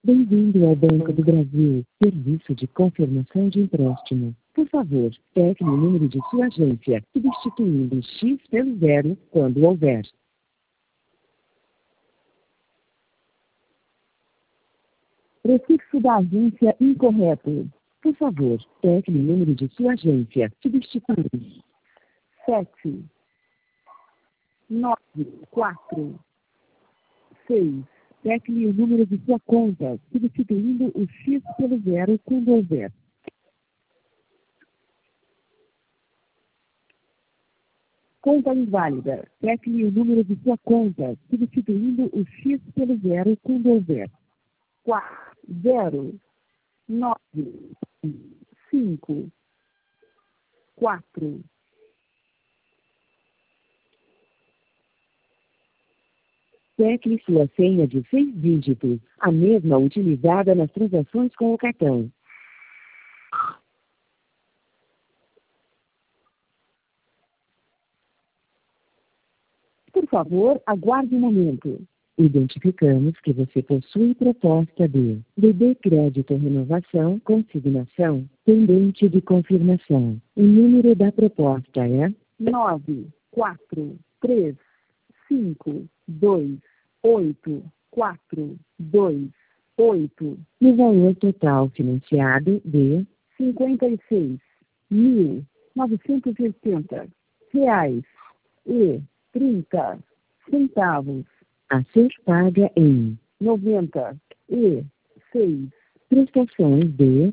Bem-vindo ao Banco do Brasil, serviço de confirmação de empréstimo. Por favor, pegue o número de sua agência, substituindo X pelo 0 quando houver. Prefixo da agência incorreto. Por favor, pegue o número de sua agência, substituindo 7, 9, 4, 6. Pegue o número de sua conta, substituindo o X pelo 0 quando houver. Conta inválida. Pegue o número de sua conta, substituindo o X pelo 0 quando houver. 4, 0, 9, 5, 4. Tecle sua senha de 6 dígitos, a mesma utilizada nas transações com o cartão. Por favor, aguarde um momento. Identificamos que você possui proposta de BB Crédito Renovação Consignação pendente de confirmação. O número da proposta é 9, 4, 3, 5, 2, 8, 4, 2, 8. No valor total financiado de R$ 56.980,30 a ser paga em 96 prestações de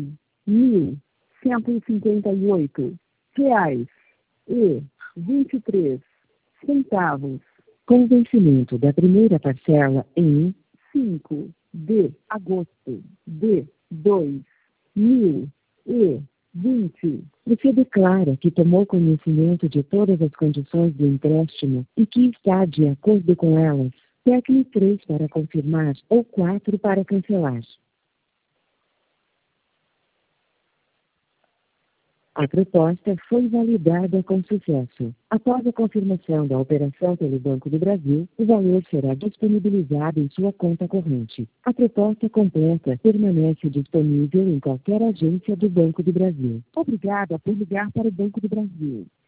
R$ 1.158,23, com vencimento da primeira parcela em 5 de agosto de 2020. Você declara que tomou conhecimento de todas as condições do empréstimo e que está de acordo com elas. Tecle 3 para confirmar ou 4 para cancelar. A proposta foi validada com sucesso. Após a confirmação da operação pelo Banco do Brasil, o valor será disponibilizado em sua conta corrente. A proposta completa permanece disponível em qualquer agência do Banco do Brasil. Obrigada por ligar para o Banco do Brasil.